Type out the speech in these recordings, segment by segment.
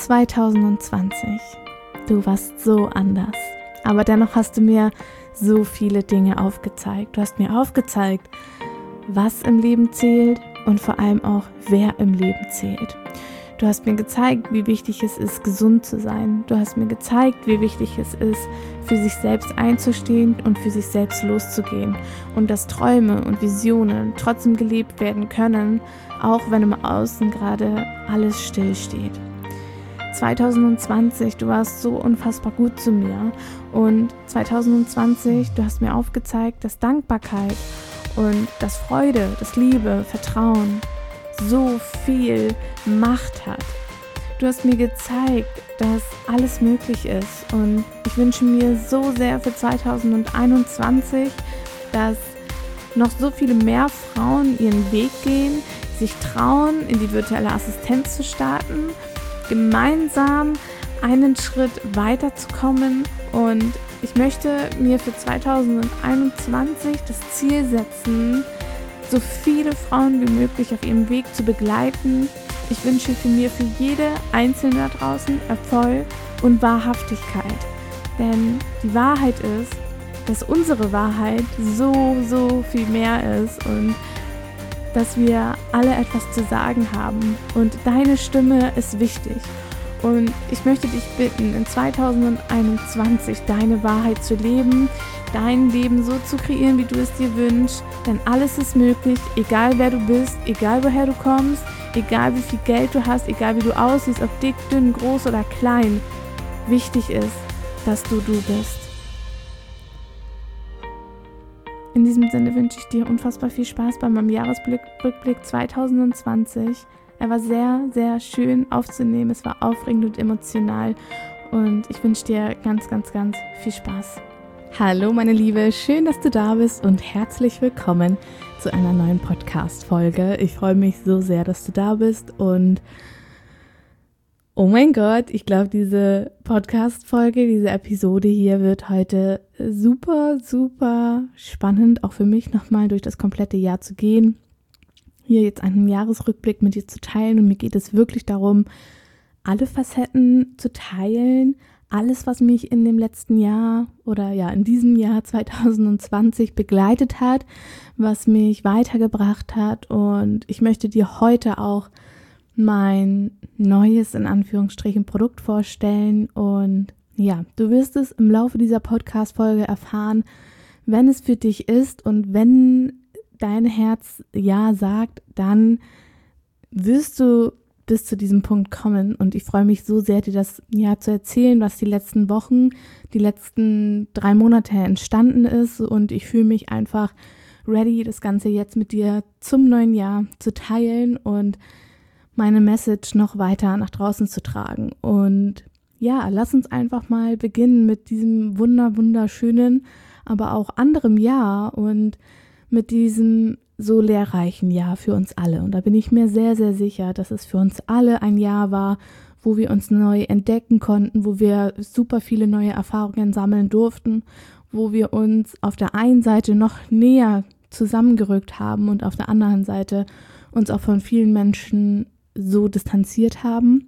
2020. Du warst so anders, aber dennoch hast du mir so viele Dinge aufgezeigt. Du hast mir aufgezeigt, was im Leben zählt und vor allem auch, wer im Leben zählt. Du hast mir gezeigt, wie wichtig es ist, gesund zu sein. Du hast mir gezeigt, wie wichtig es ist, für sich selbst einzustehen und für sich selbst loszugehen. Und dass Träume und Visionen trotzdem gelebt werden können, auch wenn im Außen gerade alles stillsteht. 2020, du warst so unfassbar gut zu mir. Und 2020, du hast mir aufgezeigt, dass Dankbarkeit und dass Freude, dass Liebe, Vertrauen so viel Macht hat. Du hast mir gezeigt, dass alles möglich ist und ich wünsche mir so sehr für 2021, dass noch so viele mehr Frauen ihren Weg gehen, sich trauen, in die virtuelle Assistenz zu starten, gemeinsam einen Schritt weiterzukommen, und ich möchte mir für 2021 das Ziel setzen, so viele Frauen wie möglich auf ihrem Weg zu begleiten. Ich wünsche mir für jede Einzelne da draußen Erfolg und Wahrhaftigkeit. Denn die Wahrheit ist, dass unsere Wahrheit so viel mehr ist und dass wir alle etwas zu sagen haben. Und deine Stimme ist wichtig. Und ich möchte dich bitten, in 2021 deine Wahrheit zu leben, dein Leben so zu kreieren, wie du es dir wünschst, denn alles ist möglich, egal wer du bist, egal woher du kommst, egal wie viel Geld du hast, egal wie du aussiehst, ob dick, dünn, groß oder klein. Wichtig ist, dass du bist. In diesem Sinne wünsche ich dir unfassbar viel Spaß bei meinem Jahresrückblick 2020. Er war sehr schön aufzunehmen, es war aufregend und emotional und ich wünsche dir ganz viel Spaß. Hallo meine Liebe, schön, dass du da bist und herzlich willkommen zu einer neuen Podcast-Folge. Ich freue mich so sehr, dass du da bist und oh mein Gott, ich glaube, diese Podcast-Folge, diese Episode hier wird heute super spannend, auch für mich nochmal durch das komplette Jahr zu gehen, hier jetzt einen Jahresrückblick mit dir zu teilen, und mir geht es wirklich darum, alle Facetten zu teilen, alles, was mich in dem letzten Jahr oder ja in diesem Jahr 2020 begleitet hat, was mich weitergebracht hat, und ich möchte dir heute auch mein neues, in Anführungsstrichen, Produkt vorstellen. Und ja, du wirst es im Laufe dieser Podcast-Folge erfahren, wenn es für dich ist, und wenn dein Herz ja sagt, dann wirst du bis zu diesem Punkt kommen. Und ich freue mich so sehr, dir das ja zu erzählen, was die letzten Wochen, die letzten 3 Monate entstanden ist, und ich fühle mich einfach ready, das Ganze jetzt mit dir zum neuen Jahr zu teilen und meine Message noch weiter nach draußen zu tragen. Und ja, lass uns einfach mal beginnen mit diesem wunderschönen, aber auch anderem Jahr und mit diesem so lehrreichen Jahr für uns alle. Und da bin ich mir sehr sicher, dass es für uns alle ein Jahr war, wo wir uns neu entdecken konnten, wo wir super viele neue Erfahrungen sammeln durften, wo wir uns auf der einen Seite noch näher zusammengerückt haben und auf der anderen Seite uns auch von vielen Menschen so distanziert haben.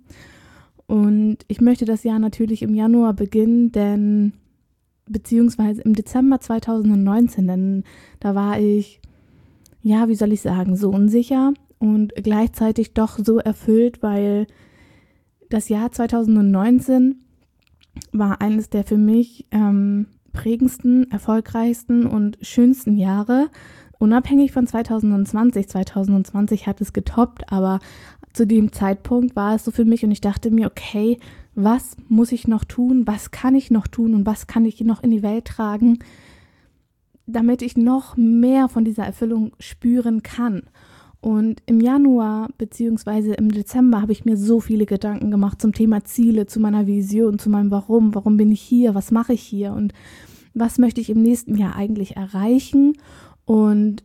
Und ich möchte das Jahr natürlich im Januar beginnen, beziehungsweise im Dezember 2019, denn da war ich, ja, wie soll ich sagen, so unsicher und gleichzeitig doch so erfüllt, weil das Jahr 2019 war eines der für mich prägendsten, erfolgreichsten und schönsten Jahre, unabhängig von 2020. 2020 hat es getoppt, aber zu dem Zeitpunkt war es so für mich, und ich dachte mir, okay, was muss ich noch tun, was kann ich noch tun und was kann ich noch in die Welt tragen, damit ich noch mehr von dieser Erfüllung spüren kann. Und im Januar bzw. im Dezember habe ich mir so viele Gedanken gemacht zum Thema Ziele, zu meiner Vision, zu meinem Warum bin ich hier, was mache ich hier und was möchte ich im nächsten Jahr eigentlich erreichen und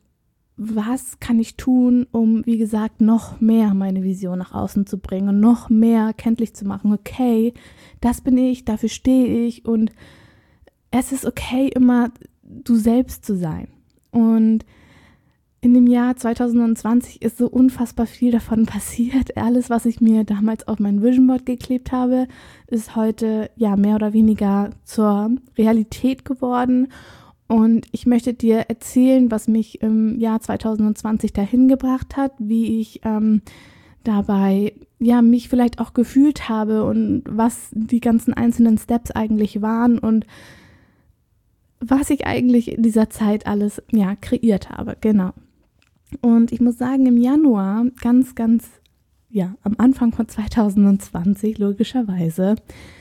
was kann ich tun, um, wie gesagt, noch mehr meine Vision nach außen zu bringen und noch mehr kenntlich zu machen. Okay, das bin ich, dafür stehe ich, und es ist okay, immer du selbst zu sein. Und In dem Jahr 2020 ist so unfassbar viel davon passiert. Alles, was ich mir damals auf mein Vision Board geklebt habe, ist heute ja mehr oder weniger zur Realität geworden. Und ich möchte dir erzählen, was mich im Jahr 2020 dahin gebracht hat, wie ich dabei ja mich vielleicht auch gefühlt habe und was die ganzen einzelnen Steps eigentlich waren und was ich eigentlich in dieser Zeit alles ja kreiert habe. Genau. Und ich muss sagen, im Januar, ganz am Anfang von 2020, logischerweise,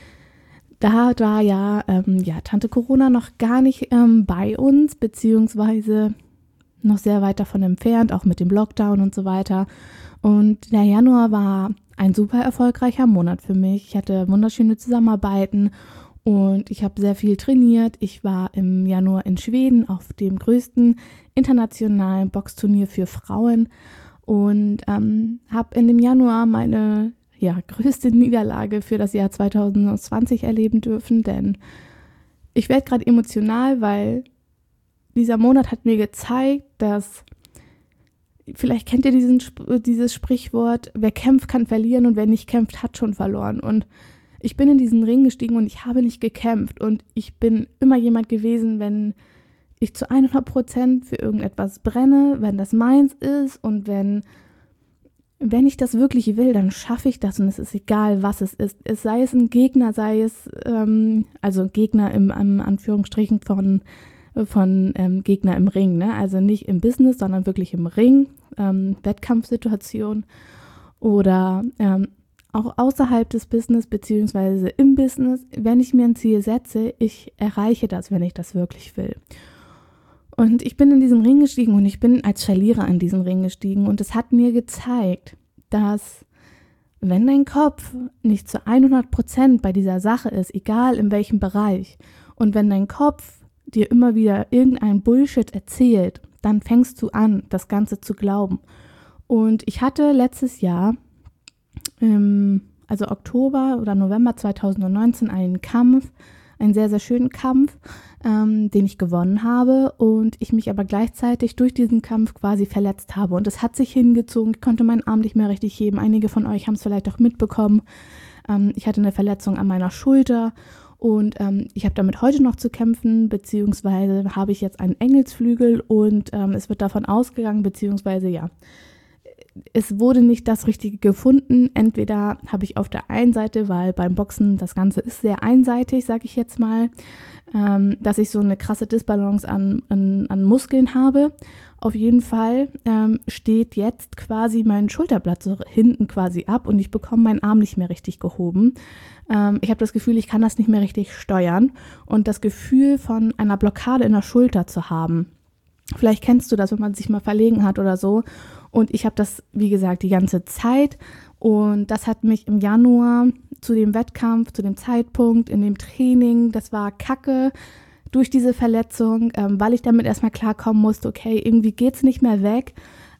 da war ja Tante Corona noch gar nicht bei uns, beziehungsweise noch sehr weit davon entfernt, auch mit dem Lockdown und so weiter. Und der Januar war ein super erfolgreicher Monat für mich. Ich hatte wunderschöne Zusammenarbeiten und ich habe sehr viel trainiert. Ich war im Januar in Schweden auf dem größten internationalen Boxturnier für Frauen und habe in dem Januar meine größte Niederlage für das Jahr 2020 erleben dürfen, denn ich werde gerade emotional, weil dieser Monat hat mir gezeigt, dass, vielleicht kennt ihr dieses Sprichwort, wer kämpft, kann verlieren und wer nicht kämpft, hat schon verloren. Und ich bin in diesen Ring gestiegen und ich habe nicht gekämpft und ich bin immer jemand gewesen, wenn ich zu 100% für irgendetwas brenne, wenn das meins ist und wenn ich das wirklich will, dann schaffe ich das und es ist egal, was es ist. Sei es ein Gegner, sei es, also Gegner im Anführungsstrichen von Gegner im Ring, ne? Also nicht im Business, sondern wirklich im Ring, Wettkampfsituation oder auch außerhalb des Business beziehungsweise im Business. Wenn ich mir ein Ziel setze, ich erreiche das, wenn ich das wirklich will. Und ich bin in diesen Ring gestiegen und ich bin als Verlierer in diesen Ring gestiegen und es hat mir gezeigt, dass wenn dein Kopf nicht zu 100% bei dieser Sache ist, egal in welchem Bereich, und wenn dein Kopf dir immer wieder irgendein Bullshit erzählt, dann fängst du an, das Ganze zu glauben. Und ich hatte letztes Jahr, also Oktober oder November 2019, einen Kampf, einen sehr, sehr schönen Kampf, den ich gewonnen habe und ich mich aber gleichzeitig durch diesen Kampf quasi verletzt habe. Und es hat sich hingezogen, ich konnte meinen Arm nicht mehr richtig heben. Einige von euch haben es vielleicht auch mitbekommen. Ich hatte eine Verletzung an meiner Schulter und ich habe damit heute noch zu kämpfen, beziehungsweise habe ich jetzt einen Engelsflügel und es wird davon ausgegangen, beziehungsweise es wurde nicht das Richtige gefunden. Entweder habe ich auf der einen Seite, weil beim Boxen das Ganze ist sehr einseitig, sage ich jetzt mal, dass ich so eine krasse Disbalance an Muskeln habe. Auf jeden Fall steht jetzt quasi mein Schulterblatt so hinten quasi ab und ich bekomme meinen Arm nicht mehr richtig gehoben. Ich habe das Gefühl, ich kann das nicht mehr richtig steuern und das Gefühl von einer Blockade in der Schulter zu haben. Vielleicht kennst du das, wenn man sich mal verlegen hat oder so. Und ich habe das, wie gesagt, die ganze Zeit. Und das hat mich im Januar zu dem Wettkampf, zu dem Zeitpunkt, in dem Training, das war Kacke durch diese Verletzung, weil ich damit erstmal klarkommen musste, okay, irgendwie geht's nicht mehr weg.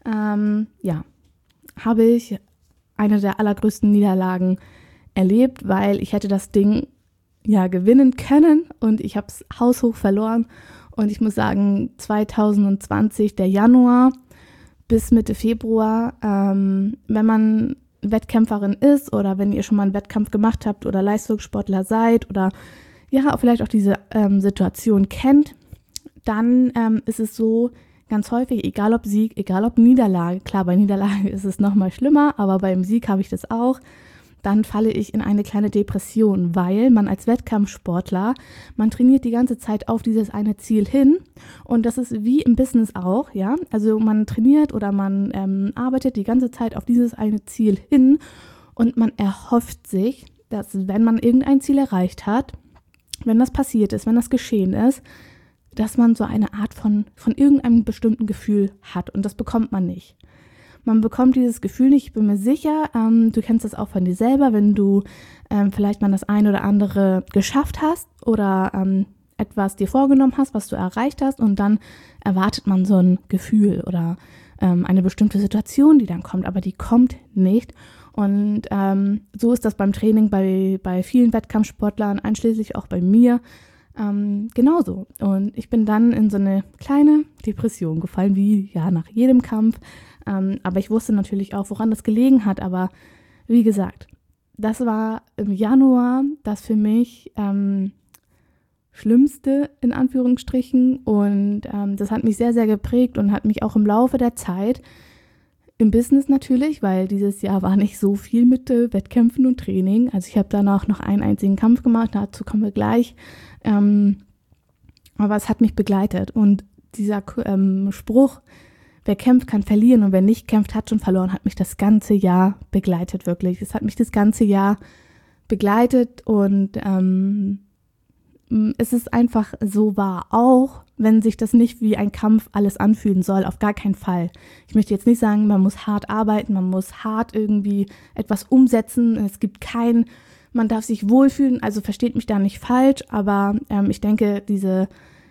Habe ich eine der allergrößten Niederlagen erlebt, weil ich hätte das Ding gewinnen können und ich habe es haushoch verloren. Und ich muss sagen, 2020, der Januar bis Mitte Februar, wenn man Wettkämpferin ist oder wenn ihr schon mal einen Wettkampf gemacht habt oder Leistungssportler seid oder vielleicht auch diese Situation kennt, dann ist es so ganz häufig, egal ob Sieg, egal ob Niederlage, klar, bei Niederlage ist es nochmal schlimmer, aber beim Sieg habe ich das auch, dann falle ich in eine kleine Depression, weil man als Wettkampfsportler, man trainiert die ganze Zeit auf dieses eine Ziel hin und das ist wie im Business auch, ja, also man trainiert oder man arbeitet die ganze Zeit auf dieses eine Ziel hin und man erhofft sich, dass wenn man irgendein Ziel erreicht hat, wenn das passiert ist, wenn das geschehen ist, dass man so eine Art von irgendeinem bestimmten Gefühl hat und das bekommt man nicht. Man bekommt dieses Gefühl nicht, ich bin mir sicher, du kennst das auch von dir selber, wenn du vielleicht mal das eine oder andere geschafft hast oder etwas dir vorgenommen hast, was du erreicht hast und dann erwartet man so ein Gefühl oder eine bestimmte Situation, die dann kommt, aber die kommt nicht. Und so ist das beim Training bei vielen Wettkampfsportlern, einschließlich auch bei mir. genauso. Und ich bin dann in so eine kleine Depression gefallen, wie ja nach jedem Kampf. Aber ich wusste natürlich auch, woran das gelegen hat. Aber wie gesagt, das war im Januar das für mich Schlimmste in Anführungsstrichen. Und das hat mich sehr, sehr geprägt und hat mich auch im Laufe der Zeit im Business natürlich, weil dieses Jahr war nicht so viel mit Wettkämpfen und Training. Also ich habe danach noch einen einzigen Kampf gemacht, dazu kommen wir gleich. Aber es hat mich begleitet. Und dieser Spruch, wer kämpft, kann verlieren und wer nicht kämpft, hat schon verloren, hat mich das ganze Jahr begleitet, wirklich. Es hat mich das ganze Jahr begleitet und es ist einfach so wahr, auch wenn sich das nicht wie ein Kampf alles anfühlen soll, auf gar keinen Fall. Ich möchte jetzt nicht sagen, man muss hart arbeiten, man muss hart irgendwie etwas umsetzen. Es gibt man darf sich wohlfühlen, also versteht mich da nicht falsch, aber ich denke, diese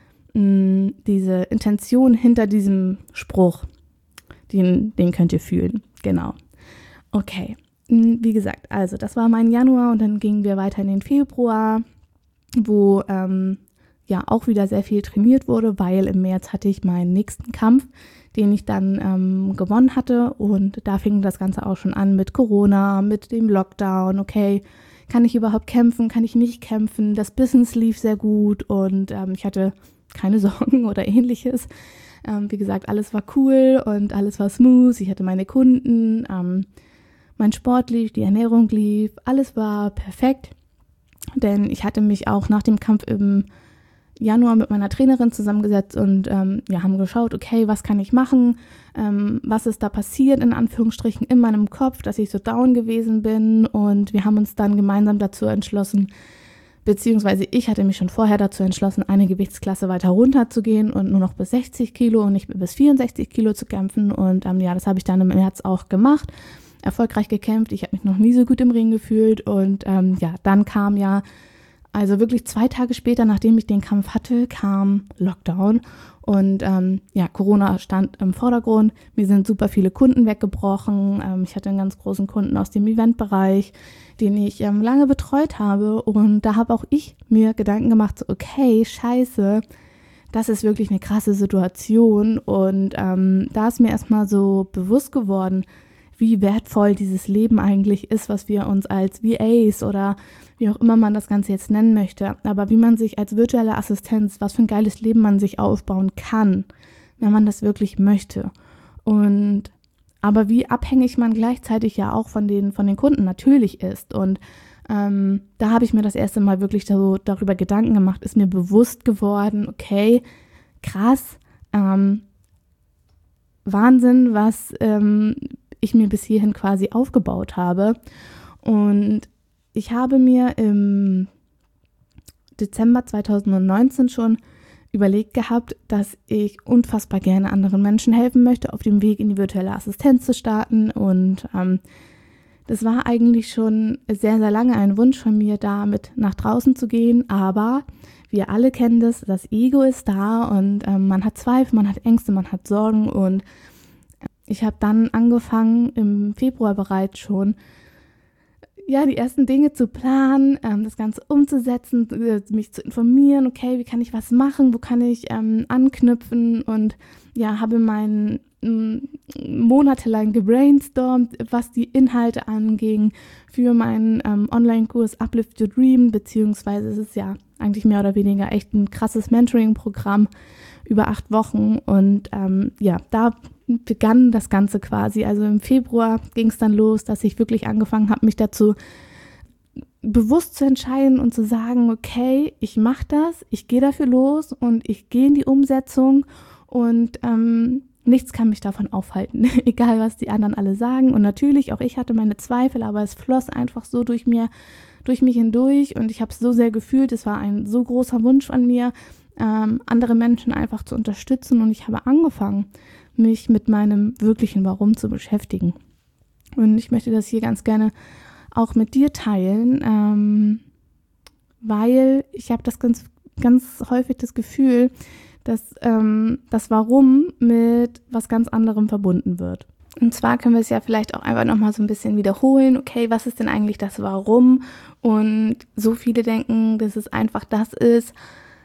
Intention hinter diesem Spruch, den könnt ihr fühlen, genau. Okay, wie gesagt, also das war mein Januar und dann gingen wir weiter in den Februar, wo auch wieder sehr viel trainiert wurde, weil im März hatte ich meinen nächsten Kampf, den ich dann gewonnen hatte und da fing das Ganze auch schon an mit Corona, mit dem Lockdown, okay, kann ich überhaupt kämpfen, kann ich nicht kämpfen, das Business lief sehr gut und ich hatte keine Sorgen oder ähnliches. Wie gesagt, alles war cool und alles war smooth, ich hatte meine Kunden, mein Sport lief, die Ernährung lief, alles war perfekt. Denn ich hatte mich auch nach dem Kampf im Januar mit meiner Trainerin zusammengesetzt und haben geschaut, okay, was kann ich machen, was ist da passiert, in Anführungsstrichen, in meinem Kopf, dass ich so down gewesen bin und wir haben uns dann gemeinsam dazu entschlossen, beziehungsweise ich hatte mich schon vorher dazu entschlossen, eine Gewichtsklasse weiter runter zu gehen und nur noch bis 60 Kilo und nicht bis 64 Kilo zu kämpfen und das habe ich dann im März auch gemacht. Erfolgreich gekämpft, ich habe mich noch nie so gut im Ring gefühlt und dann kam also wirklich 2 Tage später, nachdem ich den Kampf hatte, kam Lockdown und Corona stand im Vordergrund, mir sind super viele Kunden weggebrochen, ich hatte einen ganz großen Kunden aus dem Eventbereich, den ich lange betreut habe und da habe auch ich mir Gedanken gemacht, so, okay, scheiße, das ist wirklich eine krasse Situation und da ist mir erstmal so bewusst geworden, wie wertvoll dieses Leben eigentlich ist, was wir uns als VAs oder wie auch immer man das Ganze jetzt nennen möchte, aber wie man sich als virtuelle Assistenz, was für ein geiles Leben man sich aufbauen kann, wenn man das wirklich möchte. Aber wie abhängig man gleichzeitig ja auch von den Kunden natürlich ist. Und da habe ich mir das erste Mal wirklich so darüber Gedanken gemacht, ist mir bewusst geworden, okay, krass, Wahnsinn, was ich mir bis hierhin quasi aufgebaut habe. Und ich habe mir im Dezember 2019 schon überlegt gehabt, dass ich unfassbar gerne anderen Menschen helfen möchte, auf dem Weg in die virtuelle Assistenz zu starten. Und das war eigentlich schon sehr, sehr lange ein Wunsch von mir, damit nach draußen zu gehen. Aber wir alle kennen das Ego ist da und man hat Zweifel, man hat Ängste, man hat Sorgen und ich habe dann angefangen, im Februar bereits schon, die ersten Dinge zu planen, das Ganze umzusetzen, mich zu informieren, okay, wie kann ich was machen, wo kann ich anknüpfen und habe monatelang gebrainstormt, was die Inhalte anging für meinen Online-Kurs Uplift Your Dream, beziehungsweise es ist ja eigentlich mehr oder weniger echt ein krasses Mentoring-Programm über 8 Wochen und da begann das Ganze quasi. Also im Februar ging es dann los, dass ich wirklich angefangen habe, mich dazu bewusst zu entscheiden und zu sagen, okay, ich mache das, ich gehe dafür los und ich gehe in die Umsetzung und nichts kann mich davon aufhalten, egal was die anderen alle sagen. Und natürlich, auch ich hatte meine Zweifel, aber es floss einfach so durch mich hindurch und ich habe es so sehr gefühlt. Es war ein so großer Wunsch von mir, andere Menschen einfach zu unterstützen und ich habe angefangen, mich mit meinem wirklichen Warum zu beschäftigen. Und ich möchte das hier ganz gerne auch mit dir teilen, weil ich habe das ganz, ganz häufig das Gefühl, dass das Warum mit was ganz anderem verbunden wird. Und zwar können wir es ja vielleicht auch einfach nochmal so ein bisschen wiederholen. Okay, was ist denn eigentlich das Warum? Und so viele denken, dass es einfach das ist,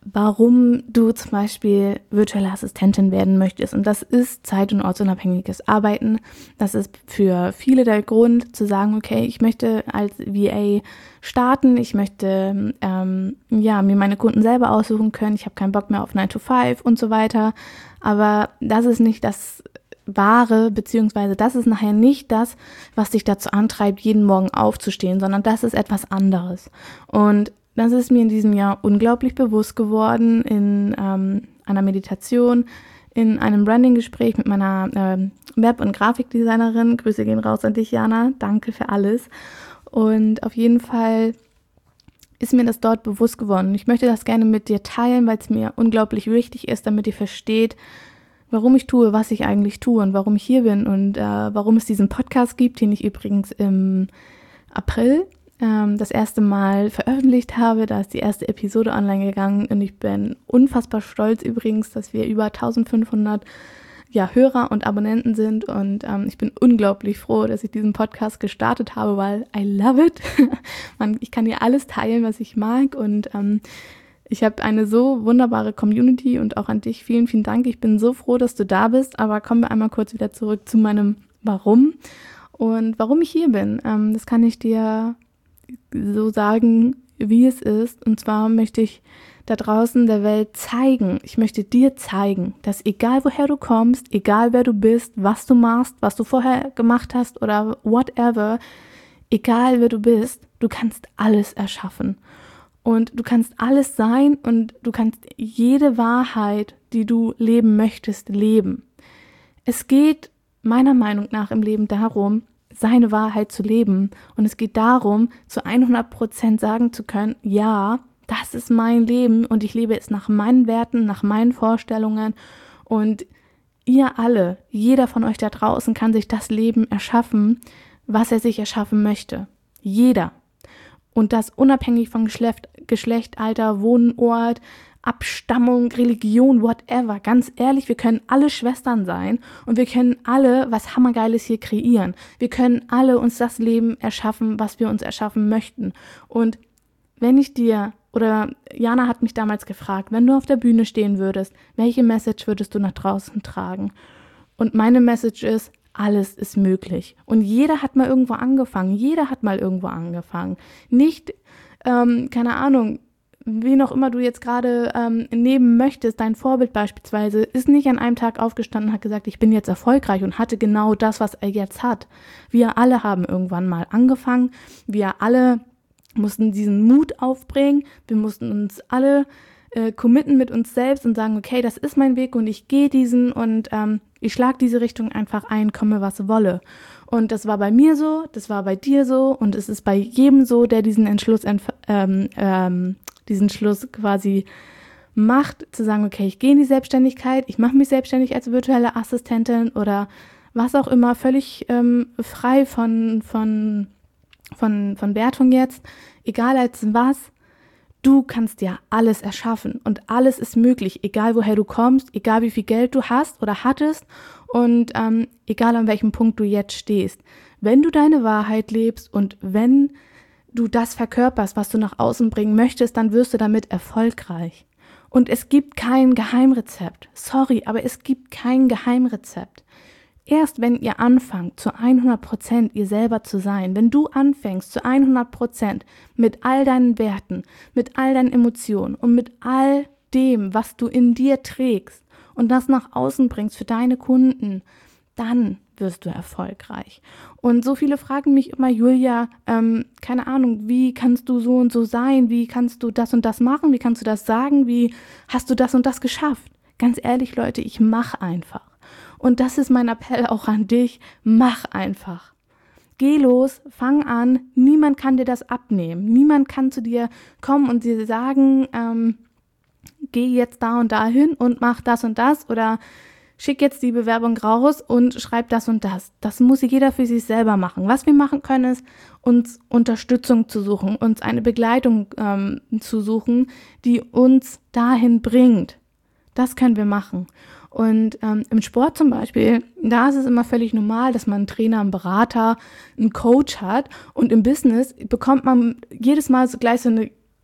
warum du zum Beispiel virtuelle Assistentin werden möchtest. Und das ist zeit- und ortsunabhängiges Arbeiten. Das ist für viele der Grund, zu sagen, okay, ich möchte als VA starten, ich möchte mir meine Kunden selber aussuchen können, ich habe keinen Bock mehr auf 9 to 5 und so weiter. Aber das ist nicht das Wahre, beziehungsweise das ist nachher nicht das, was dich dazu antreibt, jeden Morgen aufzustehen, sondern das ist etwas anderes. Und das ist mir in diesem Jahr unglaublich bewusst geworden in einer Meditation, in einem Branding-Gespräch mit meiner Web- und Grafikdesignerin. Grüße gehen raus an dich, Jana. Danke für alles. Und auf jeden Fall ist mir das dort bewusst geworden. Ich möchte das gerne mit dir teilen, weil es mir unglaublich wichtig ist, damit ihr versteht, warum ich tue, was ich eigentlich tue und warum ich hier bin und warum es diesen Podcast gibt, den ich übrigens im April das erste Mal veröffentlicht habe. Da ist die erste Episode online gegangen und ich bin unfassbar stolz übrigens, dass wir über 1500 Hörer und Abonnenten sind und ich bin unglaublich froh, dass ich diesen Podcast gestartet habe, weil I love it. Ich kann hier alles teilen, was ich mag und ich habe eine so wunderbare Community und auch an dich vielen, vielen Dank. Ich bin so froh, dass du da bist, aber kommen wir einmal kurz wieder zurück zu meinem Warum und warum ich hier bin. Das kann ich dir so sagen, wie es ist. Und zwar möchte ich da draußen der Welt zeigen, ich möchte dir zeigen, dass egal woher du kommst, egal wer du bist, was du machst, was du vorher gemacht hast oder whatever, egal wer du bist, du kannst alles erschaffen. Und du kannst alles sein und du kannst jede Wahrheit, die du leben möchtest, leben. Es geht meiner Meinung nach im Leben darum, seine Wahrheit zu leben. Und es geht darum, zu 100% sagen zu können, ja, das ist mein Leben und ich lebe es nach meinen Werten, nach meinen Vorstellungen. Und ihr alle, jeder von euch da draußen kann sich das Leben erschaffen, was er sich erschaffen möchte. Jeder. Und das unabhängig von Geschlecht, Alter, Wohnort, Abstammung, Religion, whatever. Ganz ehrlich, wir können alle Schwestern sein und wir können alle was Hammergeiles hier kreieren. Wir können alle uns das Leben erschaffen, was wir uns erschaffen möchten. Und wenn ich dir, oder Jana hat mich damals gefragt, wenn du auf der Bühne stehen würdest, welche Message würdest du nach draußen tragen? Und meine Message ist, alles ist möglich. Und jeder hat mal irgendwo angefangen. Nicht, keine Ahnung, wen auch immer du jetzt gerade nehmen möchtest, dein Vorbild beispielsweise, ist nicht an einem Tag aufgestanden und hat gesagt, ich bin jetzt erfolgreich und hatte genau das, was er jetzt hat. Wir alle haben irgendwann mal angefangen. Wir alle mussten diesen Mut aufbringen. Wir mussten uns alle committen mit uns selbst und sagen, okay, das ist mein Weg und ich gehe diesen und ich schlage diese Richtung einfach ein, komme was wolle. Und das war bei mir so, das war bei dir so und es ist bei jedem so, der diesen Schluss quasi macht, zu sagen, okay, ich gehe in die Selbstständigkeit, ich mache mich selbstständig als virtuelle Assistentin oder was auch immer, völlig frei von Wertung jetzt, egal als was. Du kannst ja alles erschaffen und alles ist möglich, egal woher du kommst, egal wie viel Geld du hast oder hattest und egal an welchem Punkt du jetzt stehst. Wenn du deine Wahrheit lebst und wenn du das verkörperst, was du nach außen bringen möchtest, dann wirst du damit erfolgreich. Und es gibt kein Geheimrezept. Sorry, aber es gibt kein Geheimrezept. Erst wenn ihr anfangt, zu 100% ihr selber zu sein, wenn du anfängst, zu 100% mit all deinen Werten, mit all deinen Emotionen und mit all dem, was du in dir trägst und das nach außen bringst für deine Kunden, dann wirst du erfolgreich. Und so viele fragen mich immer, Julia, keine Ahnung, wie kannst du so und so sein? Wie kannst du das und das machen? Wie kannst du das sagen? Wie hast du das und das geschafft? Ganz ehrlich, Leute, ich mache einfach. Und das ist mein Appell auch an dich, mach einfach. Geh los, fang an, niemand kann dir das abnehmen. Niemand kann zu dir kommen und dir sagen, geh jetzt da und da hin und mach das und das oder schick jetzt die Bewerbung raus und schreib das und das. Das muss jeder für sich selber machen. Was wir machen können, ist, uns Unterstützung zu suchen, uns eine Begleitung zu suchen, die uns dahin bringt. Das können wir machen. Und im Sport zum Beispiel, da ist es immer völlig normal, dass man einen Trainer, einen Berater, einen Coach hat. Und im Business bekommt man jedes Mal so gleich so eine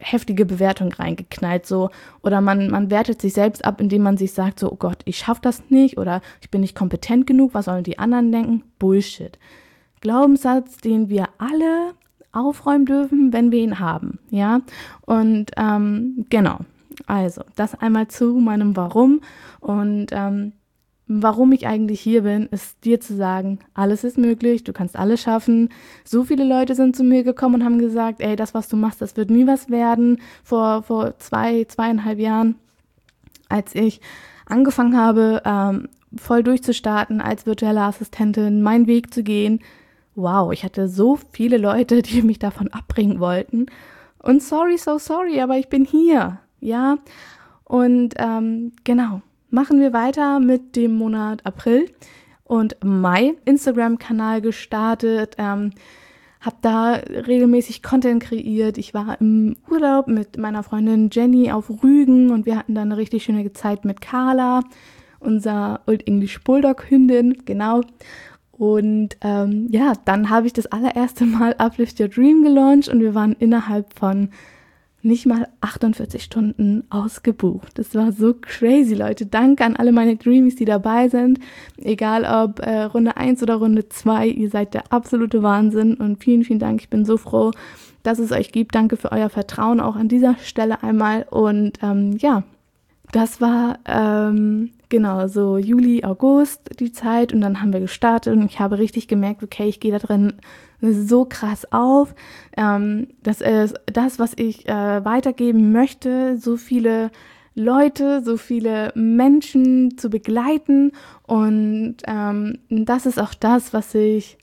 heftige Bewertung reingeknallt, so, oder man wertet sich selbst ab, indem man sich sagt, so, oh Gott, ich schaffe das nicht oder ich bin nicht kompetent genug, was sollen die anderen denken? Bullshit. Glaubenssatz, den wir alle aufräumen dürfen, wenn wir ihn haben, ja, und genau, also, das einmal zu meinem Warum und warum ich eigentlich hier bin, ist dir zu sagen, alles ist möglich, du kannst alles schaffen. So viele Leute sind zu mir gekommen und haben gesagt, ey, das, was du machst, das wird nie was werden. Vor 2,5 Jahren, als ich angefangen habe, voll durchzustarten als virtuelle Assistentin, meinen Weg zu gehen. Wow, ich hatte so viele Leute, die mich davon abbringen wollten. Und sorry, so sorry, aber ich bin hier, ja. Und genau. Machen wir weiter mit dem Monat April und Mai. Instagram-Kanal gestartet, habe da regelmäßig Content kreiert. Ich war im Urlaub mit meiner Freundin Jenny auf Rügen und wir hatten da eine richtig schöne Zeit mit Carla, unser Old English Bulldog Hündin, genau. Und dann habe ich das allererste Mal Uplift Your Dream gelauncht und wir waren innerhalb von nicht mal 48 Stunden ausgebucht. Das war so crazy, Leute. Danke an alle meine Dreamies, die dabei sind. Egal ob Runde 1 oder Runde 2, ihr seid der absolute Wahnsinn und vielen, vielen Dank. Ich bin so froh, dass es euch gibt. Danke für euer Vertrauen auch an dieser Stelle einmal. Und das war genau so Juli, August die Zeit und dann haben wir gestartet und ich habe richtig gemerkt, okay, ich gehe da drin so krass auf. Das ist das, was ich weitergeben möchte, so viele Leute, so viele Menschen zu begleiten und das ist auch das, was ich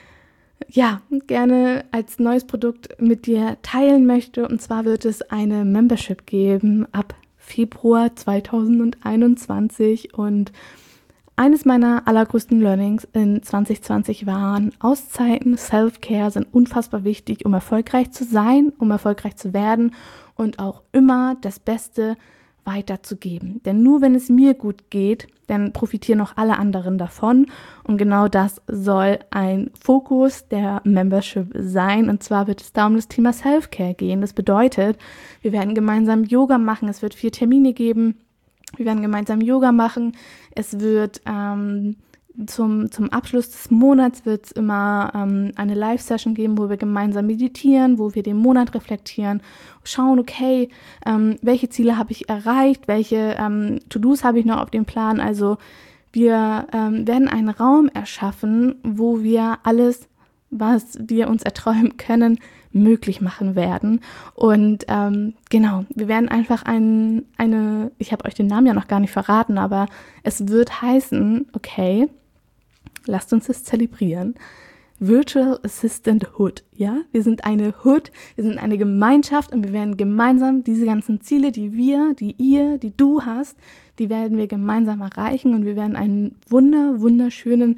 gerne als neues Produkt mit dir teilen möchte und zwar wird es eine Membership geben ab Februar 2021 und eines meiner allergrößten Learnings in 2020 waren Auszeiten, Self-Care sind unfassbar wichtig, um erfolgreich zu sein, um erfolgreich zu werden und auch immer das Beste weiterzugeben. Denn nur wenn es mir gut geht, dann profitieren auch alle anderen davon und genau das soll ein Fokus der Membership sein und zwar wird es da um das Thema Self-Care gehen. Das bedeutet, wir werden gemeinsam Yoga machen, es wird 4 Termine geben, wir werden gemeinsam Yoga machen, es wird zum Abschluss des Monats wird es immer eine Live-Session geben, wo wir gemeinsam meditieren, wo wir den Monat reflektieren, schauen, okay, welche Ziele habe ich erreicht, welche To-Dos habe ich noch auf dem Plan. Also wir werden einen Raum erschaffen, wo wir alles, was wir uns erträumen können, möglich machen werden. Und genau, wir werden einfach ich habe euch den Namen ja noch gar nicht verraten, aber es wird heißen, okay, lasst uns das zelebrieren. Virtual Assistant Hood, ja? Wir sind eine Hood, wir sind eine Gemeinschaft und wir werden gemeinsam diese ganzen Ziele, die ihr, die du hast, die werden wir gemeinsam erreichen und wir werden einen wunderschönen,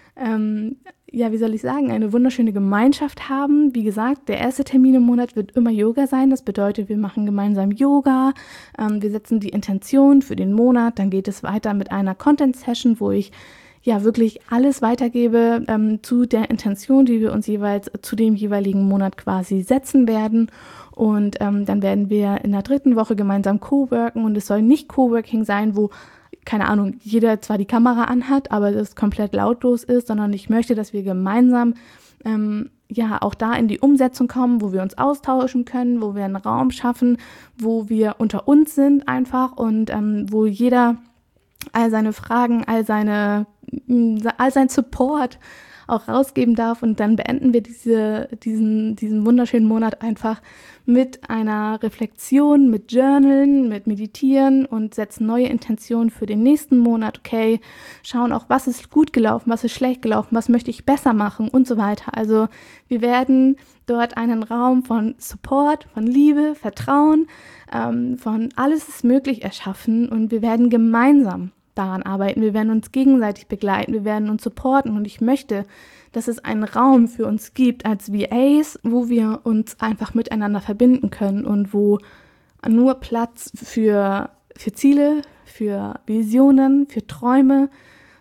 eine wunderschöne Gemeinschaft haben. Wie gesagt, der erste Termin im Monat wird immer Yoga sein. Das bedeutet, wir machen gemeinsam Yoga. Wir setzen die Intention für den Monat. Dann geht es weiter mit einer Content-Session, wo ich wirklich alles weitergebe zu der Intention, die wir uns jeweils zu dem jeweiligen Monat quasi setzen werden. Und dann werden wir in der 3. Woche gemeinsam co-worken. Und es soll nicht Coworking sein, wo keine Ahnung, jeder zwar die Kamera anhat, aber das komplett lautlos ist, sondern ich möchte, dass wir gemeinsam auch da in die Umsetzung kommen, wo wir uns austauschen können, wo wir einen Raum schaffen, wo wir unter uns sind einfach und wo jeder all seine Fragen, all sein Support auch rausgeben darf und dann beenden wir diesen wunderschönen Monat einfach mit einer Reflexion, mit Journalen, mit Meditieren und setzen neue Intentionen für den nächsten Monat, okay, schauen auch, was ist gut gelaufen, was ist schlecht gelaufen, was möchte ich besser machen und so weiter. Also wir werden dort einen Raum von Support, von Liebe, Vertrauen, von alles ist möglich erschaffen und wir werden gemeinsam daran arbeiten, wir werden uns gegenseitig begleiten, wir werden uns supporten und ich möchte, dass es einen Raum für uns gibt als VAs, wo wir uns einfach miteinander verbinden können und wo nur Platz für Ziele, für Visionen, für Träume,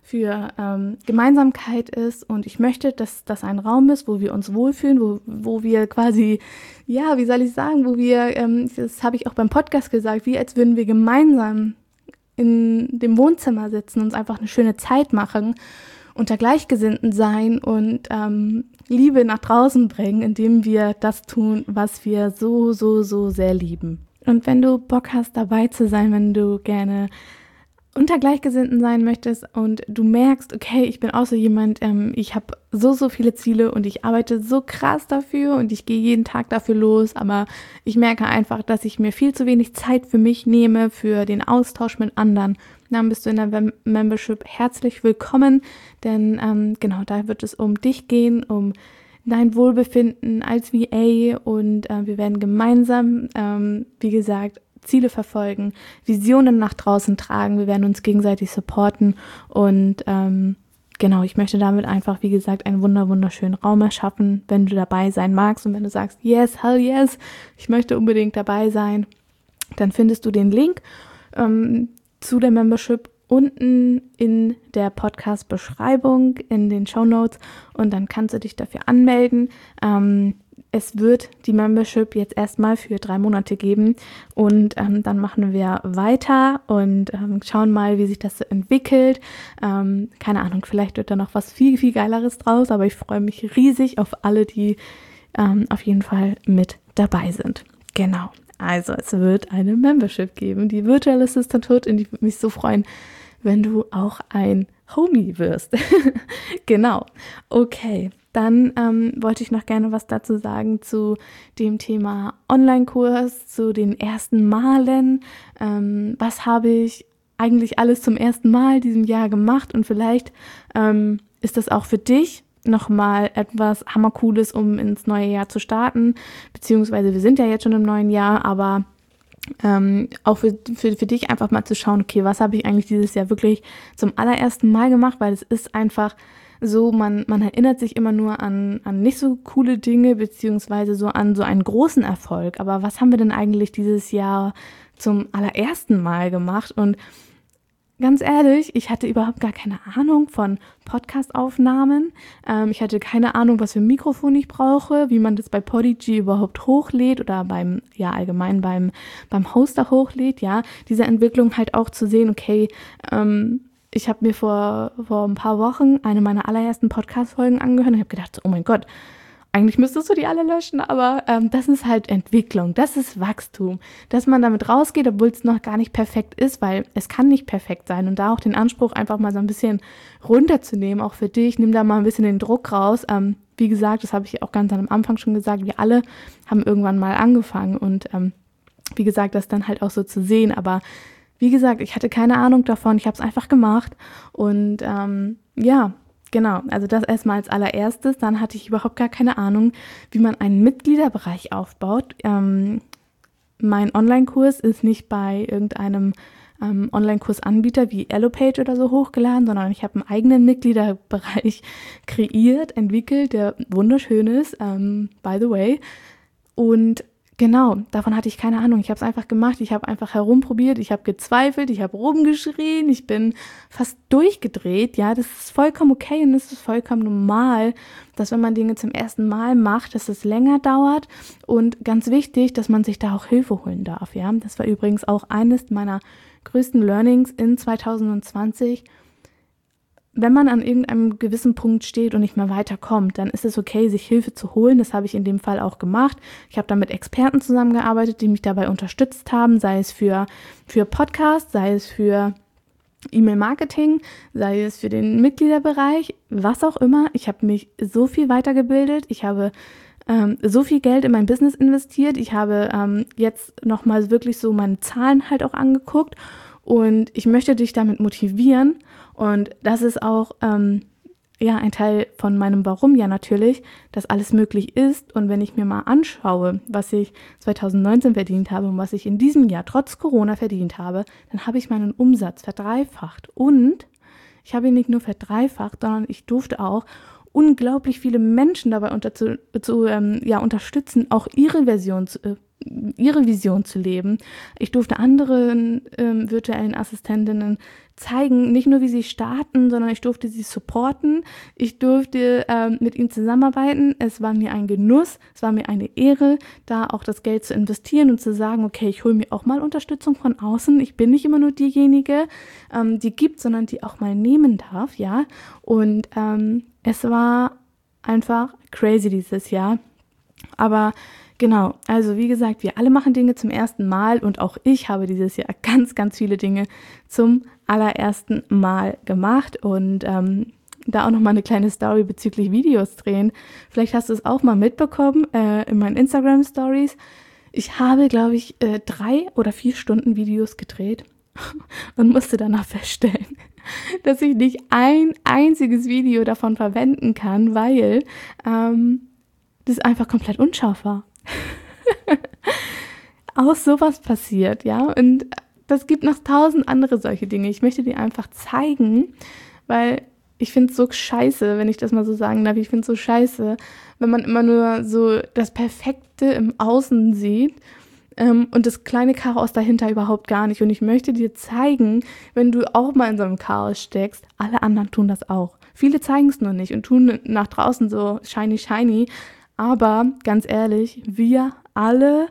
für Gemeinsamkeit ist und ich möchte, dass das ein Raum ist, wo wir uns wohlfühlen, wo wir quasi, ja, wie soll ich sagen, wo wir, das habe ich auch beim Podcast gesagt, wie als würden wir gemeinsam in dem Wohnzimmer sitzen und uns einfach eine schöne Zeit machen, unter Gleichgesinnten sein und Liebe nach draußen bringen, indem wir das tun, was wir so, so, so sehr lieben. Und wenn du Bock hast, dabei zu sein, wenn du gerne unter Gleichgesinnten sein möchtest und du merkst, okay, ich bin auch so jemand, ich habe so, so viele Ziele und ich arbeite so krass dafür und ich gehe jeden Tag dafür los, aber ich merke einfach, dass ich mir viel zu wenig Zeit für mich nehme, für den Austausch mit anderen. Dann bist du in der Membership herzlich willkommen, denn genau, da wird es um dich gehen, um dein Wohlbefinden als VA und wir werden gemeinsam, wie gesagt, Ziele verfolgen, Visionen nach draußen tragen, wir werden uns gegenseitig supporten und genau, ich möchte damit einfach, wie gesagt, einen wunderschönen Raum erschaffen, wenn du dabei sein magst und wenn du sagst, yes, hell yes, ich möchte unbedingt dabei sein, dann findest du den Link zu der Membership unten in der Podcast-Beschreibung, in den Shownotes und dann kannst du dich dafür anmelden. Es wird die Membership jetzt erstmal für 3 Monate geben und dann machen wir weiter und schauen mal, wie sich das so entwickelt. Keine Ahnung, vielleicht wird da noch was viel, viel Geileres draus, aber ich freue mich riesig auf alle, die auf jeden Fall mit dabei sind. Genau, also es wird eine Membership geben, die virtuelle Sisterhood, und ich würde mich so freuen, wenn du auch ein Homie wirst. Genau, okay. Dann wollte ich noch gerne was dazu sagen zu dem Thema Online-Kurs, zu den ersten Malen. Was habe ich eigentlich alles zum ersten Mal diesem Jahr gemacht? Und vielleicht ist das auch für dich nochmal etwas Hammercooles, um ins neue Jahr zu starten. Beziehungsweise wir sind ja jetzt schon im neuen Jahr, aber auch für dich einfach mal zu schauen, okay, was habe ich eigentlich dieses Jahr wirklich zum allerersten Mal gemacht? Weil es ist einfach so, man erinnert sich immer nur an nicht so coole Dinge, beziehungsweise so an so einen großen Erfolg. Aber was haben wir denn eigentlich dieses Jahr zum allerersten Mal gemacht? Und ganz ehrlich, ich hatte überhaupt gar keine Ahnung von Podcast-Aufnahmen. Ich hatte keine Ahnung, was für ein Mikrofon ich brauche, wie man das bei Podigy überhaupt hochlädt oder allgemein beim Hoster hochlädt. Ja, diese Entwicklung halt auch zu sehen, okay, ich habe mir vor ein paar Wochen eine meiner allerersten Podcast-Folgen angehört und habe gedacht, oh mein Gott, eigentlich müsstest du die alle löschen, aber das ist halt Entwicklung, das ist Wachstum, dass man damit rausgeht, obwohl es noch gar nicht perfekt ist, weil es kann nicht perfekt sein und da auch den Anspruch einfach mal so ein bisschen runterzunehmen, auch für dich, nimm da mal ein bisschen den Druck raus. Wie gesagt, das habe ich auch ganz am Anfang schon gesagt, wir alle haben irgendwann mal angefangen und wie gesagt, das dann halt auch so zu sehen, aber wie gesagt, ich hatte keine Ahnung davon, ich habe es einfach gemacht und ja, genau, also das erstmal als allererstes. Dann hatte ich überhaupt gar keine Ahnung, wie man einen Mitgliederbereich aufbaut. Mein Online-Kurs ist nicht bei irgendeinem Online-Kursanbieter wie Elopage oder so hochgeladen, sondern ich habe einen eigenen Mitgliederbereich kreiert, entwickelt, der wunderschön ist, by the way. Und genau, davon hatte ich keine Ahnung. Ich habe es einfach gemacht, ich habe einfach herumprobiert, ich habe gezweifelt, ich habe rumgeschrien, ich bin fast durchgedreht. Ja, das ist vollkommen okay und es ist vollkommen normal, dass wenn man Dinge zum ersten Mal macht, dass es länger dauert und ganz wichtig, dass man sich da auch Hilfe holen darf. Ja, das war übrigens auch eines meiner größten Learnings in 2020. Wenn man an irgendeinem gewissen Punkt steht und nicht mehr weiterkommt, dann ist es okay, sich Hilfe zu holen. Das habe ich in dem Fall auch gemacht. Ich habe da mit Experten zusammengearbeitet, die mich dabei unterstützt haben, sei es für Podcasts, sei es für E-Mail-Marketing, sei es für den Mitgliederbereich, was auch immer. Ich habe mich so viel weitergebildet. Ich habe so viel Geld in mein Business investiert. Ich habe jetzt nochmal wirklich so meine Zahlen halt auch angeguckt und ich möchte dich damit motivieren. Und das ist auch ein Teil von meinem Warum ja natürlich, dass alles möglich ist. Und wenn ich mir mal anschaue, was ich 2019 verdient habe und was ich in diesem Jahr trotz Corona verdient habe, dann habe ich meinen Umsatz verdreifacht. Und ich habe ihn nicht nur verdreifacht, sondern ich durfte auch unglaublich viele Menschen dabei unterstützen, auch ihre Vision ihre Vision zu leben. Ich durfte anderen virtuellen Assistentinnen zeigen, nicht nur wie sie starten, sondern ich durfte sie supporten. Ich durfte mit ihnen zusammenarbeiten. Es war mir ein Genuss, es war mir eine Ehre, da auch das Geld zu investieren und zu sagen, okay, ich hole mir auch mal Unterstützung von außen. Ich bin nicht immer nur diejenige, die gibt, sondern die auch mal nehmen darf, ja. Und es war einfach crazy dieses Jahr. Aber genau, also wie gesagt, wir alle machen Dinge zum ersten Mal und auch ich habe dieses Jahr ganz, ganz viele Dinge zum allerersten Mal gemacht und da auch nochmal eine kleine Story bezüglich Videos drehen. Vielleicht hast du es auch mal mitbekommen in meinen Instagram-Stories. Ich habe, glaube ich, 3 oder 4 Stunden Videos gedreht und musste danach feststellen, dass ich nicht ein einziges Video davon verwenden kann, weil das einfach komplett unscharf war. Auch sowas passiert, ja, und das gibt noch 1000 andere solche Dinge. Ich möchte dir einfach zeigen, weil ich finde es so scheiße, wenn ich das mal so sagen darf, ich finde es so scheiße, wenn man immer nur so das Perfekte im Außen sieht und das kleine Chaos dahinter überhaupt gar nicht. Und ich möchte dir zeigen, wenn du auch mal in so einem Chaos steckst, alle anderen tun das auch. Viele zeigen es nur nicht und tun nach draußen so shiny, shiny. Aber ganz ehrlich, wir alle,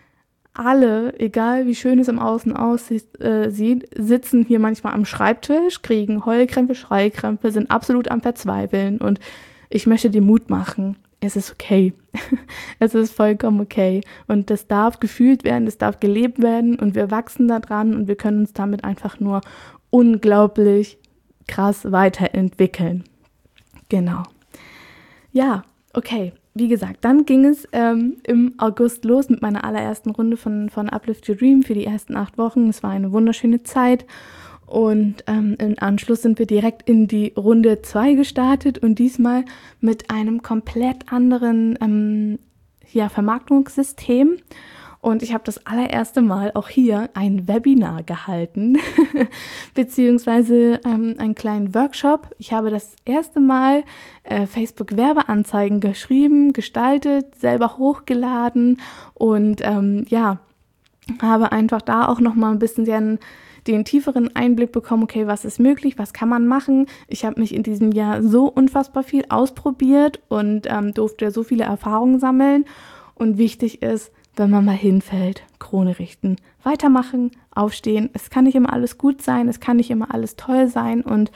egal wie schön es im Außen aussieht, sitzen hier manchmal am Schreibtisch, kriegen Heulkrämpfe, Schreikrämpfe, sind absolut am Verzweifeln. Und ich möchte dir Mut machen. Es ist okay. Es ist vollkommen okay. Und das darf gefühlt werden, das darf gelebt werden und wir wachsen da dran und wir können uns damit einfach nur unglaublich krass weiterentwickeln. Genau. Ja, okay. Wie gesagt, dann ging es im August los mit meiner allerersten Runde von Uplift Your Dream für die ersten 8 Wochen. Es war eine wunderschöne Zeit und im Anschluss sind wir direkt in die Runde 2 gestartet und diesmal mit einem komplett anderen Vermarktungssystem. Und ich habe das allererste Mal auch hier ein Webinar gehalten, beziehungsweise einen kleinen Workshop. Ich habe das erste Mal Facebook-Werbeanzeigen geschrieben, gestaltet, selber hochgeladen und habe einfach da auch nochmal ein bisschen den tieferen Einblick bekommen, okay, was ist möglich, was kann man machen. Ich habe mich in diesem Jahr so unfassbar viel ausprobiert und durfte so viele Erfahrungen sammeln. Und wichtig ist, wenn man mal hinfällt, Krone richten, weitermachen, aufstehen. Es kann nicht immer alles gut sein, es kann nicht immer alles toll sein und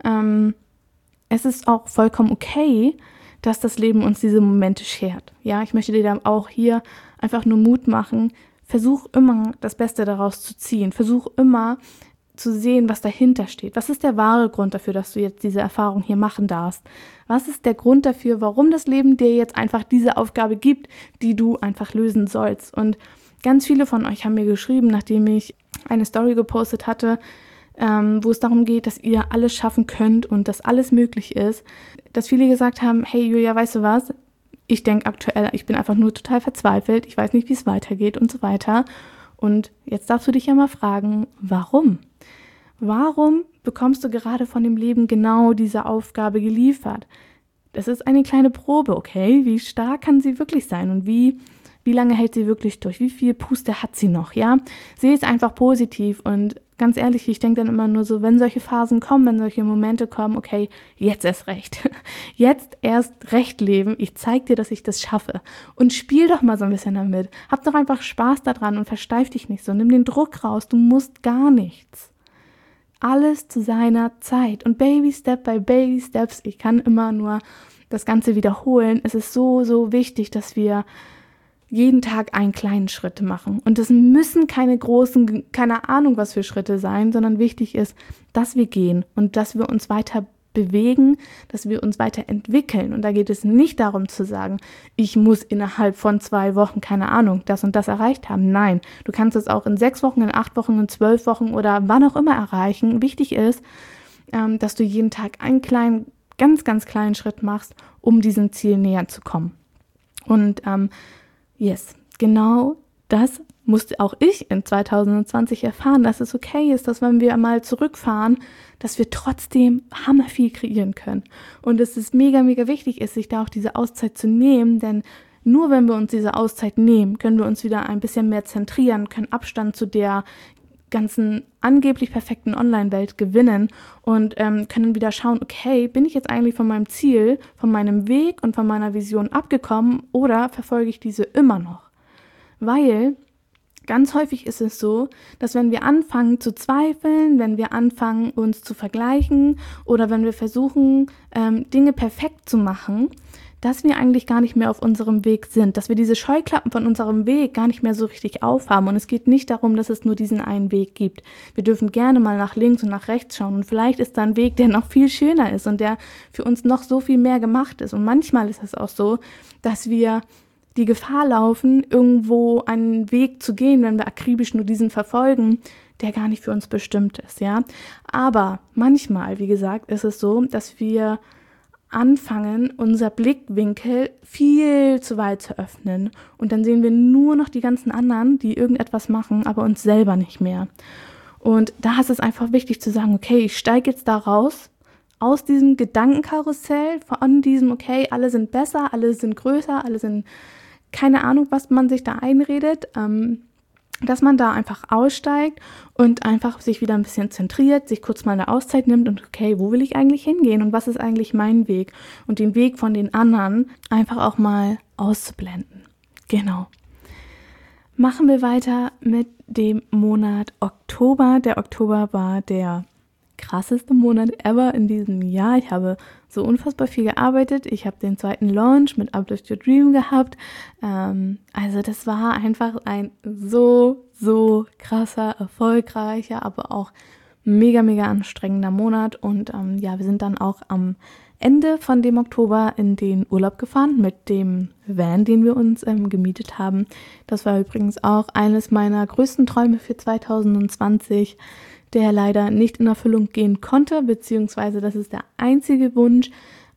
es ist auch vollkommen okay, dass das Leben uns diese Momente schert. Ja, ich möchte dir dann auch hier einfach nur Mut machen. Versuch immer, das Beste daraus zu ziehen. Versuch immer zu sehen, was dahinter steht. Was ist der wahre Grund dafür, dass du jetzt diese Erfahrung hier machen darfst? Was ist der Grund dafür, warum das Leben dir jetzt einfach diese Aufgabe gibt, die du einfach lösen sollst? Und ganz viele von euch haben mir geschrieben, nachdem ich eine Story gepostet hatte, wo es darum geht, dass ihr alles schaffen könnt und dass alles möglich ist, dass viele gesagt haben, hey Julia, weißt du was? Ich denke aktuell, ich bin einfach nur total verzweifelt, ich weiß nicht, wie es weitergeht und so weiter. Und jetzt darfst du dich ja mal fragen, warum? Warum bekommst du gerade von dem Leben genau diese Aufgabe geliefert? Das ist eine kleine Probe, okay? Wie stark kann sie wirklich sein und wie lange hält sie wirklich durch? Wie viel Puste hat sie noch, ja? Sehe es einfach positiv und ganz ehrlich, ich denke dann immer nur so, wenn solche Phasen kommen, wenn solche Momente kommen, okay, jetzt erst recht. Jetzt erst recht leben. Ich zeig dir, dass ich das schaffe. Und spiel doch mal so ein bisschen damit. Hab doch einfach Spaß daran und versteif dich nicht so. Nimm den Druck raus. Du musst gar nichts. Alles zu seiner Zeit. Und Baby Step by Baby Steps. Ich kann immer nur das Ganze wiederholen. Es ist so, so wichtig, dass wir jeden Tag einen kleinen Schritt machen. Und das müssen keine großen, keine Ahnung was für Schritte sein, sondern wichtig ist, dass wir gehen und dass wir uns weiter bewegen, dass wir uns weiterentwickeln. Und da geht es nicht darum zu sagen, ich muss innerhalb von 2 Wochen, keine Ahnung, das und das erreicht haben. Nein, du kannst es auch in 6 Wochen, in 8 Wochen, in 12 Wochen oder wann auch immer erreichen. Wichtig ist, dass du jeden Tag einen kleinen, ganz, ganz kleinen Schritt machst, um diesem Ziel näher zu kommen. Und yes, genau das musste auch ich in 2020 erfahren, dass es okay ist, dass wenn wir mal zurückfahren, dass wir trotzdem hammerviel kreieren können. Und dass es mega, mega wichtig ist, sich da auch diese Auszeit zu nehmen, denn nur wenn wir uns diese Auszeit nehmen, können wir uns wieder ein bisschen mehr zentrieren, können Abstand zu der ganzen angeblich perfekten Online-Welt gewinnen und können wieder schauen, okay, bin ich jetzt eigentlich von meinem Ziel, von meinem Weg und von meiner Vision abgekommen oder verfolge ich diese immer noch? Weil ganz häufig ist es so, dass wenn wir anfangen zu zweifeln, wenn wir anfangen uns zu vergleichen oder wenn wir versuchen, Dinge perfekt zu machen, dass wir eigentlich gar nicht mehr auf unserem Weg sind, dass wir diese Scheuklappen von unserem Weg gar nicht mehr so richtig aufhaben. Und es geht nicht darum, dass es nur diesen einen Weg gibt. Wir dürfen gerne mal nach links und nach rechts schauen und vielleicht ist da ein Weg, der noch viel schöner ist und der für uns noch so viel mehr gemacht ist. Und manchmal ist es auch so, dass wir die Gefahr laufen, irgendwo einen Weg zu gehen, wenn wir akribisch nur diesen verfolgen, der gar nicht für uns bestimmt ist, ja. Aber manchmal, wie gesagt, ist es so, dass wir anfangen, unser Blickwinkel viel zu weit zu öffnen. Und dann sehen wir nur noch die ganzen anderen, die irgendetwas machen, aber uns selber nicht mehr. Und da ist es einfach wichtig zu sagen, okay, ich steige jetzt da raus, aus diesem Gedankenkarussell, von diesem, okay, alle sind besser, alle sind größer, alle sind, keine Ahnung, was man sich da einredet, dass man da einfach aussteigt und einfach sich wieder ein bisschen zentriert, sich kurz mal eine Auszeit nimmt und okay, wo will ich eigentlich hingehen und was ist eigentlich mein Weg? Und den Weg von den anderen einfach auch mal auszublenden. Genau. Machen wir weiter mit dem Monat Oktober. Der Oktober war der krasseste Monat ever in diesem Jahr. Ich habe so unfassbar viel gearbeitet. Ich habe den zweiten Launch mit Uplift Your Dream gehabt. Also das war einfach ein so krasser, erfolgreicher, aber auch mega anstrengender Monat. Und wir sind dann auch am Ende von dem Oktober in den Urlaub gefahren mit dem Van, den wir uns gemietet haben. Das war übrigens auch eines meiner größten Träume für 2020, der leider nicht in Erfüllung gehen konnte, beziehungsweise das ist der einzige Wunsch,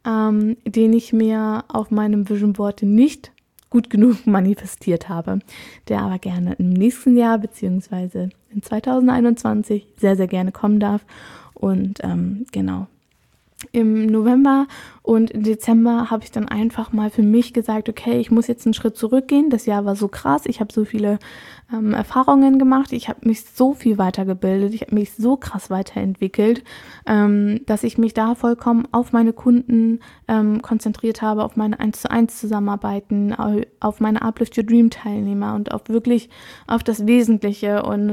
den ich mir auf meinem Vision Board nicht gut genug manifestiert habe, der aber gerne im nächsten Jahr, beziehungsweise in 2021 sehr gerne kommen darf. Und genau. Im November und Dezember habe ich dann einfach mal für mich gesagt, okay, ich muss jetzt einen Schritt zurückgehen. Das Jahr war so krass, ich habe so viele Erfahrungen gemacht, ich habe mich so viel weitergebildet, ich habe mich so krass weiterentwickelt, dass ich mich da vollkommen auf meine Kunden konzentriert habe, auf meine 1:1 Zusammenarbeiten, auf meine Uplift Your Dream Teilnehmer und wirklich auf das Wesentliche. Und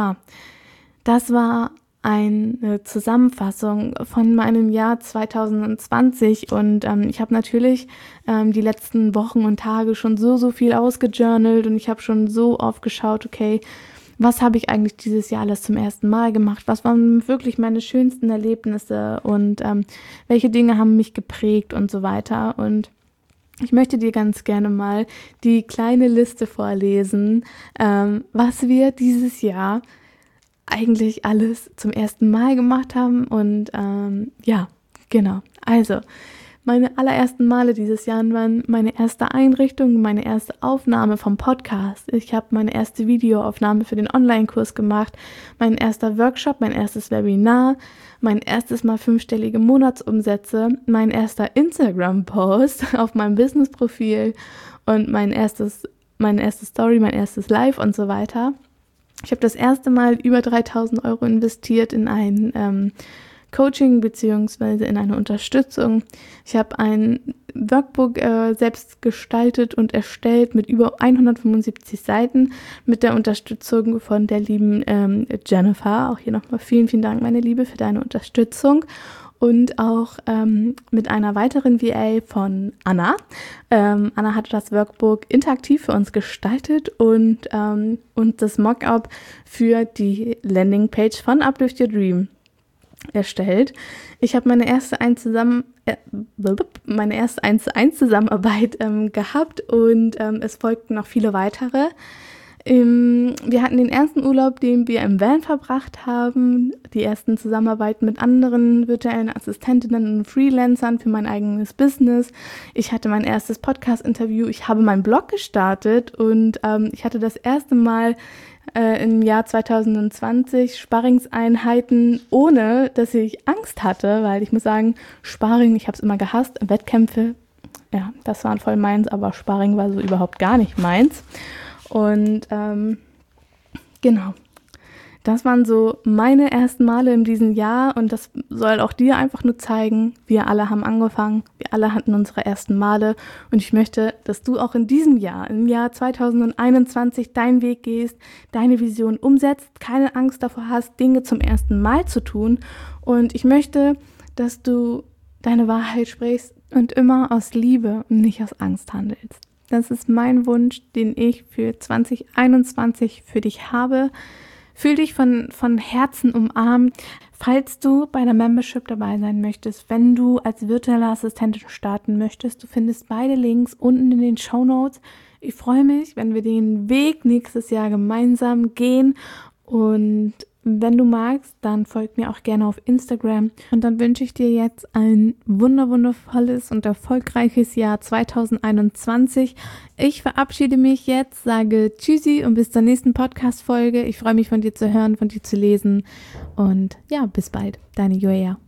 das war eine Zusammenfassung von meinem Jahr 2020 und ich habe natürlich die letzten Wochen und Tage schon so viel ausgejournalt und ich habe schon so oft geschaut, okay, was habe ich eigentlich dieses Jahr alles zum ersten Mal gemacht, was waren wirklich meine schönsten Erlebnisse und welche Dinge haben mich geprägt und so weiter. Und ich möchte dir ganz gerne mal die kleine Liste vorlesen, was wir dieses Jahr eigentlich alles zum ersten Mal gemacht haben und genau. Also, meine allerersten Male dieses Jahr waren meine erste Einrichtung, meine erste Aufnahme vom Podcast. Ich habe meine erste Videoaufnahme für den Online-Kurs gemacht, mein erster Workshop, mein erstes Webinar, mein erstes Mal 5-stellige Monatsumsätze, mein erster Instagram-Post auf meinem Business-Profil und meine erste Story, mein erstes Live und so weiter. Ich habe das erste Mal über 3.000 € investiert in ein Coaching bzw. in eine Unterstützung. Ich habe ein Workbook selbst gestaltet und erstellt mit über 175 Seiten mit der Unterstützung von der lieben Jennifer. Auch hier nochmal vielen Dank, meine Liebe, für deine Unterstützung. Und auch mit einer weiteren VA von Anna. Anna hat das Workbook interaktiv für uns gestaltet und das Mockup für die Landingpage von Uplift Your Dream erstellt. Ich habe meine erste 1:1 Zusammenarbeit gehabt und es folgten noch viele weitere. Wir hatten den ersten Urlaub, den wir im Van verbracht haben, die ersten Zusammenarbeiten mit anderen virtuellen Assistentinnen und Freelancern für mein eigenes Business. Ich hatte mein erstes Podcast-Interview, ich habe meinen Blog gestartet und ich hatte das erste Mal im Jahr 2020 Sparringseinheiten, ohne dass ich Angst hatte, weil ich muss sagen, Sparring, ich habe es immer gehasst, Wettkämpfe, ja, das waren voll meins, aber Sparring war so überhaupt gar nicht meins. Und genau, das waren so meine ersten Male in diesem Jahr und das soll auch dir einfach nur zeigen, wir alle haben angefangen, wir alle hatten unsere ersten Male und ich möchte, dass du auch in diesem Jahr, im Jahr 2021, deinen Weg gehst, deine Vision umsetzt, keine Angst davor hast, Dinge zum ersten Mal zu tun und ich möchte, dass du deine Wahrheit sprichst und immer aus Liebe und nicht aus Angst handelst. Das ist mein Wunsch, den ich für 2021 für dich habe. Fühl dich von Herzen umarmt. Falls du bei der Membership dabei sein möchtest, wenn du als virtuelle Assistentin starten möchtest, du findest beide Links unten in den Shownotes. Ich freue mich, wenn wir den Weg nächstes Jahr gemeinsam gehen und wenn du magst, dann folg mir auch gerne auf Instagram und dann wünsche ich dir jetzt ein wundervolles und erfolgreiches Jahr 2021. Ich verabschiede mich jetzt, sage Tschüssi und bis zur nächsten Podcast-Folge. Ich freue mich von dir zu hören, von dir zu lesen und ja, bis bald. Deine Joja.